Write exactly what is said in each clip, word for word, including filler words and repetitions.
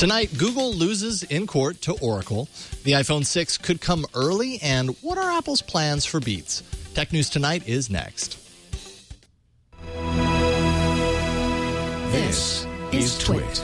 Tonight, Google loses in court to Oracle. The iPhone six could come early, and what are Apple's plans for Beats? Tech News Tonight is next. This is Twit.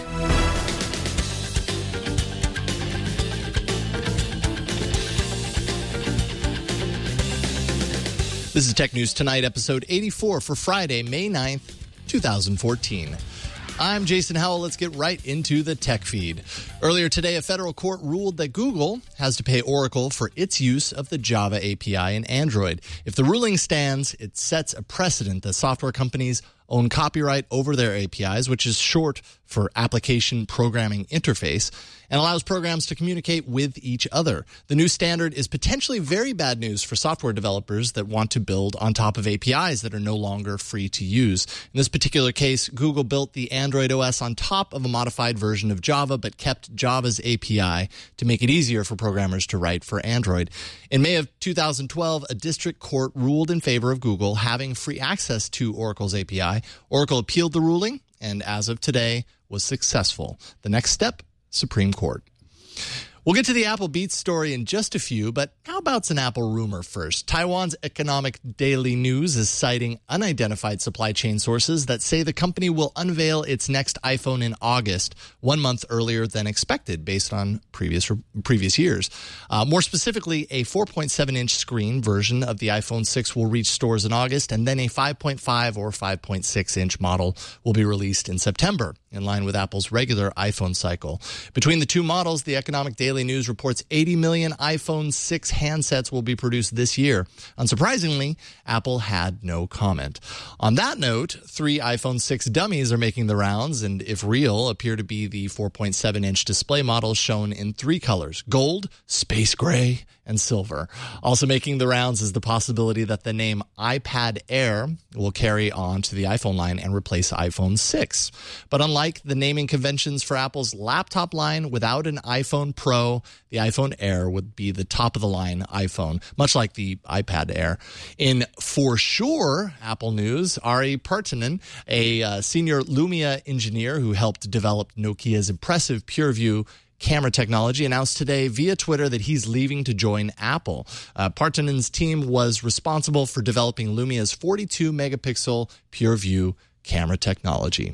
This is Tech News Tonight, episode eighty-four for Friday, May ninth, twenty fourteen. I'm Jason Howell. Let's get right into the tech feed. Earlier today, a federal court ruled that Google has to pay Oracle for its use of the Java A P I in Android. If the ruling stands, it sets a precedent that software companies own copyright over their A P Is, which is short for Application Programming Interface, and allows programs to communicate with each other. The new standard is potentially very bad news for software developers that want to build on top of A P Is that are no longer free to use. In this particular case, Google built the Android O S on top of a modified version of Java, but kept Java's A P I to make it easier for programmers to write for Android. In May of two thousand twelve, a district court ruled in favor of Google having free access to Oracle's A P I. Oracle appealed the ruling, and as of today, was successful. The next step, Supreme Court. We'll get to the Apple Beats story in just a few, but how about an Apple rumor first? Taiwan's Economic Daily News is citing unidentified supply chain sources that say the company will unveil its next iPhone in August, one month earlier than expected, based on previous previous years. Uh, more specifically, a four point seven inch screen version of the iPhone six will reach stores in August, and then a five point five or five point six inch model will be released in September, in line with Apple's regular iPhone cycle. Between the two models, the Economic Daily News reports eighty million iPhone six handsets will be produced this year. Unsurprisingly, Apple had no comment. On that note, three iPhone six dummies are making the rounds, and if real, appear to be the four point seven inch display models shown in three colors: gold, space gray, and silver. Also making the rounds is the possibility that the name iPad Air will carry on to the iPhone line and replace iPhone six. But unlike the naming conventions for Apple's laptop line, without an iPhone Pro, the iPhone Air would be the top-of-the-line iPhone, much like the iPad Air. In For Sure Apple news, Ari Partanen, a uh, senior Lumia engineer who helped develop Nokia's impressive PureView camera technology, announced today via Twitter that he's leaving to join Apple. Uh, Partanen's team was responsible for developing Lumia's forty-two megapixel PureView camera technology.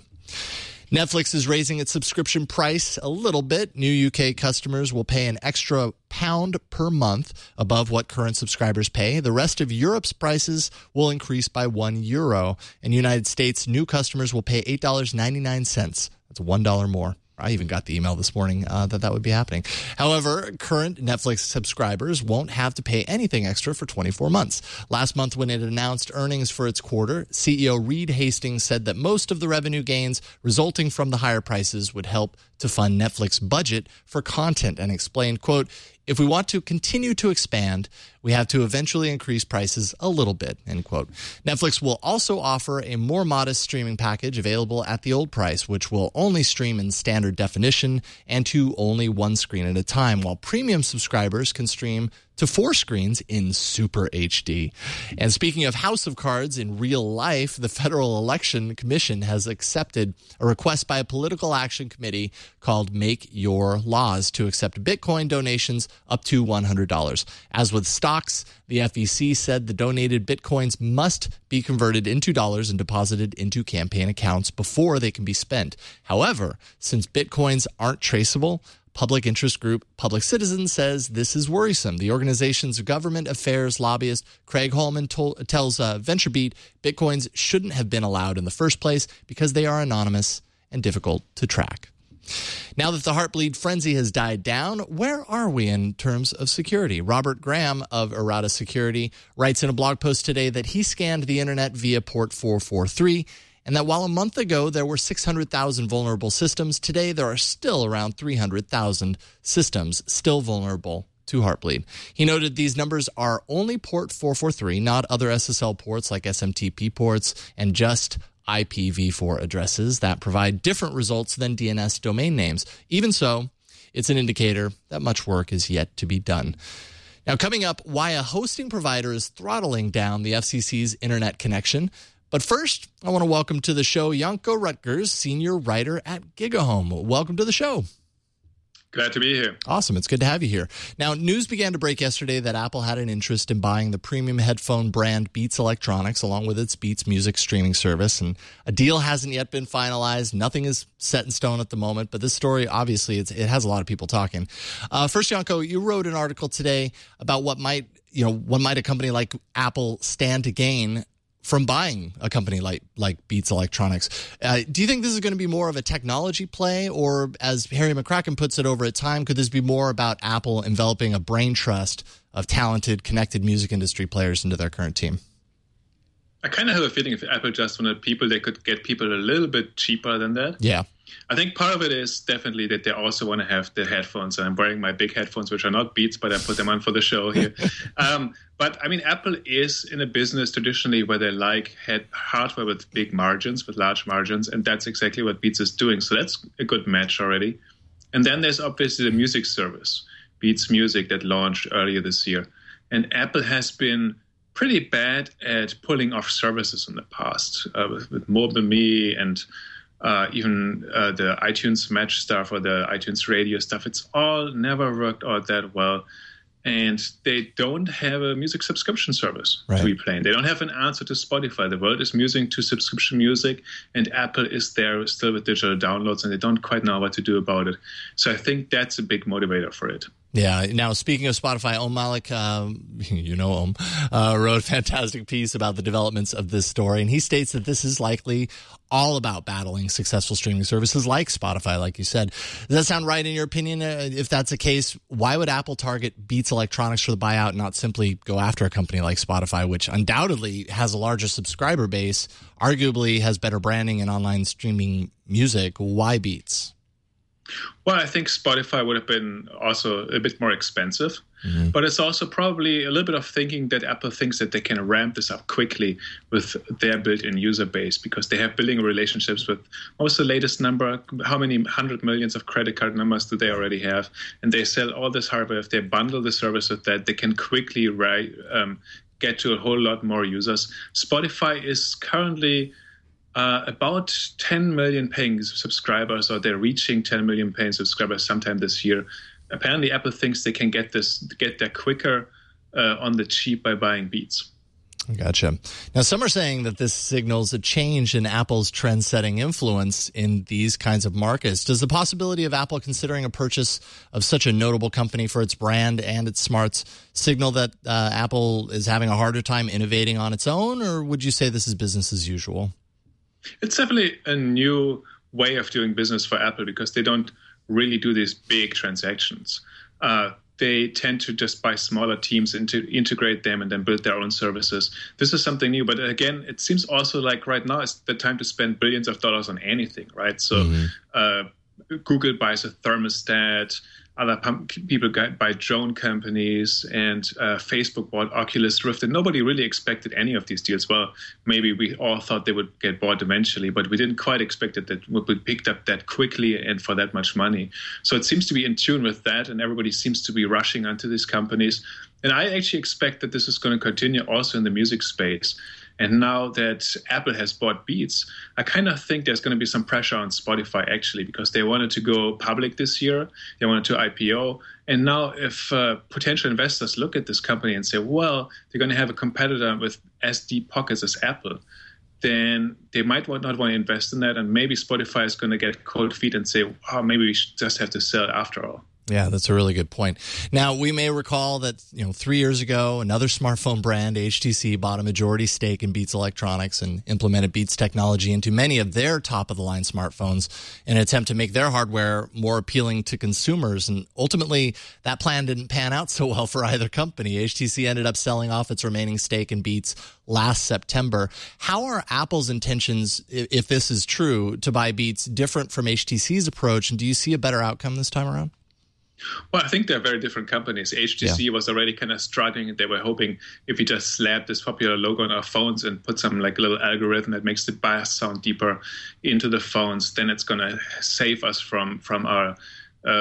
Netflix is raising its subscription price a little bit. New U K customers will pay an extra pound per month above what current subscribers pay. The rest of Europe's prices will increase by one euro. In the United States, new customers will pay eight dollars and ninety-nine cents. That's one dollar more. I even got the email this morning uh, that that would be happening. However, current Netflix subscribers won't have to pay anything extra for twenty-four months. Last month, when it announced earnings for its quarter, C E O Reed Hastings said that most of the revenue gains resulting from the higher prices would help to fund Netflix's budget for content, and explained, quote, "If we want to continue to expand, we have to eventually increase prices a little bit," end quote. Netflix will also offer a more modest streaming package available at the old price, which will only stream in standard definition and to only one screen at a time, while premium subscribers can stream to four screens in Super H D. And speaking of House of Cards in real life, the Federal Election Commission has accepted a request by a political action committee called Make Your Laws to accept Bitcoin donations up to one hundred dollars. As with stocks, the F E C said the donated Bitcoins must be converted into dollars and deposited into campaign accounts before they can be spent. However, since Bitcoins aren't traceable, public interest group Public Citizen says this is worrisome. The organization's government affairs lobbyist Craig Holman told, tells uh, VentureBeat Bitcoins shouldn't have been allowed in the first place because they are anonymous and difficult to track. Now that the Heartbleed frenzy has died down, where are we in terms of security? Robert Graham of Errata Security writes in a blog post today that he scanned the internet via port four forty-three, and that while a month ago there were six hundred thousand vulnerable systems, today there are still around three hundred thousand systems still vulnerable to Heartbleed. He noted these numbers are only port four forty-three, not other S S L ports like S M T P ports, and just I P v four addresses that provide different results than D N S domain names. Even so, it's an indicator that much work is yet to be done. Now, coming up, why a hosting provider is throttling down the F C C's internet connection. But first, I want to welcome to the show Janko Rutgers, senior writer at GigaHome. Welcome to the show. Glad to be here. Awesome. It's good to have you here. Now, news began to break yesterday that Apple had an interest in buying the premium headphone brand Beats Electronics, along with its Beats music streaming service. And a deal hasn't yet been finalized. Nothing is set in stone at the moment. But this story, obviously, it's, it has a lot of people talking. Uh, first, Janko, you wrote an article today about what might, you know, what might a company like Apple stand to gain from buying a company like like Beats Electronics. Uh, do you think this is going to be more of a technology play, or as Harry McCracken puts it over at Time, could this be more about Apple enveloping a brain trust of talented, connected music industry players into their current team? I kind of have a feeling if Apple just wanted people, they could get people a little bit cheaper than that. Yeah. I think part of it is definitely that they also want to have the headphones. And I'm wearing my big headphones, which are not Beats, but I put them on for the show here. um, but I mean, Apple is in a business traditionally where they like head hardware with big margins, with large margins. And that's exactly what Beats is doing. So that's a good match already. And then there's obviously the music service, Beats Music, that launched earlier this year. And Apple has been pretty bad at pulling off services in the past uh, with, with MobileMe and Uh, even uh, the iTunes Match stuff or the iTunes Radio stuff. It's all never worked out that well. And they don't have a music subscription service right. to be playing. They don't have an answer to Spotify. The world is moving to subscription music, and Apple is there still with digital downloads, and they don't quite know what to do about it. So I think that's a big motivator for it. Yeah. Now, speaking of Spotify, Om Malik, um, you know Om, uh, wrote a fantastic piece about the developments of this story, and he states that this is likely all about battling successful streaming services like Spotify, like you said. Does that sound right in your opinion? Uh, if that's the case, why would Apple target Beats Electronics for the buyout and not simply go after a company like Spotify, which undoubtedly has a larger subscriber base, arguably has better branding and online streaming music? Why Beats? Well, I think Spotify would have been also a bit more expensive, mm-hmm. but it's also probably a little bit of thinking that Apple thinks that they can ramp this up quickly with their built-in user base because they have billing relationships with what's the latest number? How many hundred millions of credit card numbers do they already have? And they sell all this hardware. If they bundle the service with that, they can quickly right, um, get to a whole lot more users. Spotify is currently Uh, about ten million paying subscribers, or they're reaching ten million paying subscribers sometime this year. Apparently, Apple thinks they can get this get there quicker uh, on the cheap by buying Beats. Gotcha. Now, some are saying that this signals a change in Apple's trend-setting influence in these kinds of markets. Does the possibility of Apple considering a purchase of such a notable company for its brand and its smarts signal that uh, Apple is having a harder time innovating on its own, or would you say this is business as usual? It's definitely a new way of doing business for Apple because they don't really do these big transactions. Uh, they tend to just buy smaller teams and to integrate them and then build their own services. This is something new. But again, it seems also like right now is the time to spend billions of dollars on anything, right? So mm-hmm. uh, Google buys a thermostat. Other people buy drone companies, and uh, Facebook bought Oculus Rift, and nobody really expected any of these deals. Well, maybe we all thought they would get bought eventually, but we didn't quite expect it that would be picked up that quickly and for that much money. So it seems to be in tune with that, and everybody seems to be rushing onto these companies. And I actually expect that this is going to continue also in the music space. And now that Apple has bought Beats, I kind of think there's going to be some pressure on Spotify, actually, because they wanted to go public this year. They wanted to I P O. And now if uh, potential investors look at this company and say, well, they're going to have a competitor with as deep pockets as Apple, then they might not want to invest in that. And maybe Spotify is going to get cold feet and say, oh, maybe we should just have to sell it after all. Yeah, that's a really good point. Now, we may recall that, you know, three years ago, another smartphone brand, H T C, bought a majority stake in Beats Electronics and implemented Beats technology into many of their top-of-the-line smartphones in an attempt to make their hardware more appealing to consumers. And ultimately, that plan didn't pan out so well for either company. H T C ended up selling off its remaining stake in Beats last September. How are Apple's intentions, if this is true, to buy Beats different from H T C's approach? And do you see a better outcome this time around? Well, I think they're very different companies. H T C yeah. was already kind of struggling. They were hoping if we just slap this popular logo on our phones and put some like little algorithm that makes the bass sound deeper into the phones, then it's going to save us from from our uh,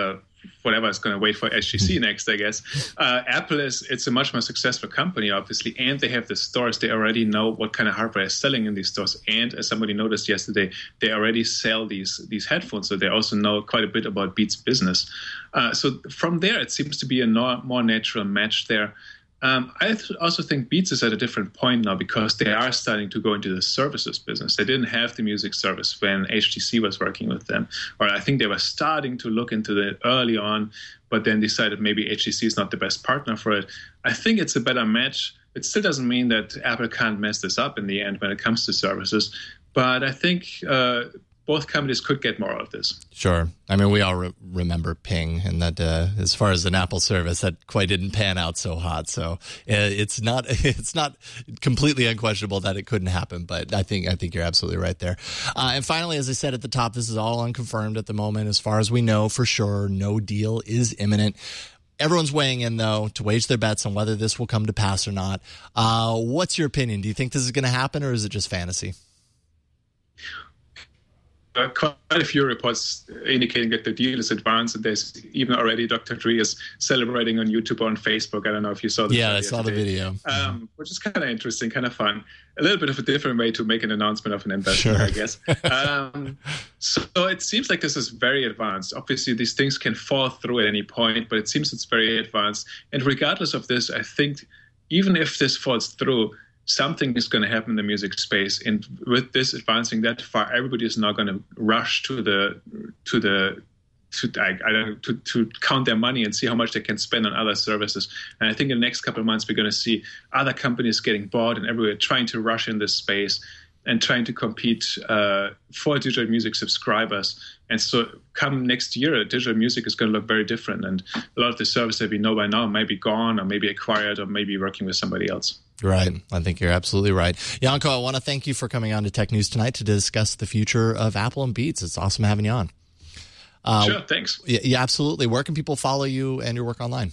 whatever is going to wait for H T C next, I guess. Uh, Apple is it's a much more successful company, obviously, and they have the stores. They already know what kind of hardware is selling in these stores. And as somebody noticed yesterday, they already sell these these headphones, so they also know quite a bit about Beats business. Uh, so from there, it seems to be a no, more natural match there. Um, I th- also think Beats is at a different point now because they are starting to go into the services business. They didn't have the music service when H T C was working with them. Or I think they were starting to look into it early on, but then decided maybe H T C is not the best partner for it. I think it's a better match. It still doesn't mean that Apple can't mess this up in the end when it comes to services. But I think uh, both companies could get more out of this. Sure. I mean, we all re- remember Ping, and that uh, as far as an Apple service, that quite didn't pan out so hot. So uh, it's not it's not completely unquestionable that it couldn't happen. But I think I think you're absolutely right there. Uh, and finally, as I said at the top, this is all unconfirmed at the moment. As far as we know for sure, no deal is imminent. Everyone's weighing in, though, to wage their bets on whether this will come to pass or not. Uh, what's your opinion? Do you think this is going to happen, or is it just fantasy? Uh, quite a few reports indicating that the deal is advanced, and there's even already Doctor Dre is celebrating on YouTube or on Facebook. I don't know if you saw the yeah, I saw today. the video, um, which is kind of interesting, kind of fun. A little bit of a different way to make an announcement of an investment, sure. I guess. um, so it seems like this is very advanced. Obviously, these things can fall through at any point, but it seems it's very advanced. And regardless of this, I think even if this falls through, something is going to happen in the music space, and with this advancing that far, everybody is now going to rush to the to the to I, I don't know, to to count their money and see how much they can spend on other services. And I think in the next couple of months, we're going to see other companies getting bought and everywhere trying to rush in this space and trying to compete uh, for digital music subscribers. And so come next year, digital music is going to look very different. And a lot of the services that we know by now may be gone or maybe acquired or maybe working with somebody else. Right. I think you're absolutely right. Janko, I want to thank you for coming on to Tech News Tonight to discuss the future of Apple and Beats. It's awesome having you on. Uh, sure, thanks. Yeah, yeah, absolutely. Where can people follow you and your work online?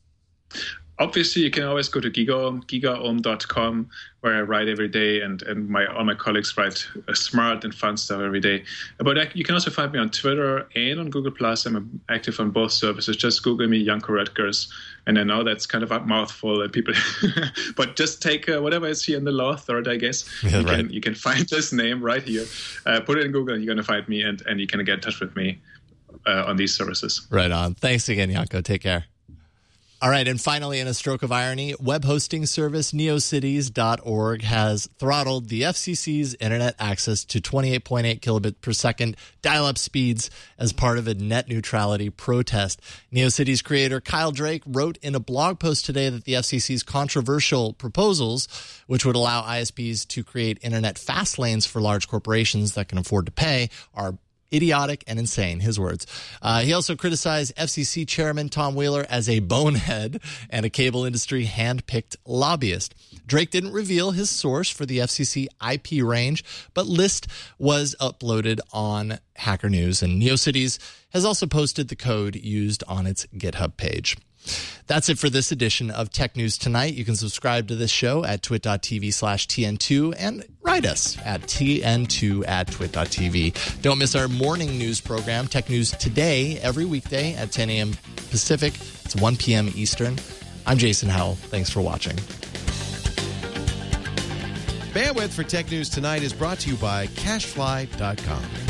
Obviously, you can always go to GigaOM, gigaom dot com, where I write every day, and, and my all my colleagues write uh, smart and fun stuff every day. But I, you can also find me on Twitter and on Google Plus. I'm active on both services. Just Google me, Janko Rutgers. And I know that's kind of a mouthful, and people, but just take uh, whatever is here in the lower third, I guess. Yeah, you, right. can, you can find this name right here. Uh, put it in Google, and you're going to find me, and, and you can get in touch with me uh, on these services. Right on. Thanks again, Janko. Take care. All right, and finally, in a stroke of irony, web hosting service neocities dot org has throttled the F C C's internet access to twenty-eight point eight kilobit per second dial-up speeds as part of a net neutrality protest. NeoCities creator Kyle Drake wrote in a blog post today that the F C C's controversial proposals, which would allow I S Ps to create internet fast lanes for large corporations that can afford to pay, are idiotic and insane, his words. Uh, he also criticized F C C Chairman Tom Wheeler as a bonehead and a cable industry hand-picked lobbyist. Drake didn't reveal his source for the F C C I P range, but list was uploaded on Hacker News, and NeoCities has also posted the code used on its GitHub page. That's it for this edition of Tech News Tonight. You can subscribe to this show at twit.tv slash TN2 and write us at T N two at twit.tv. Don't miss our morning news program, Tech News Today, every weekday at ten a.m. Pacific. It's one p.m. Eastern. I'm Jason Howell. Thanks for watching. Bandwidth for Tech News Tonight is brought to you by Cashfly dot com.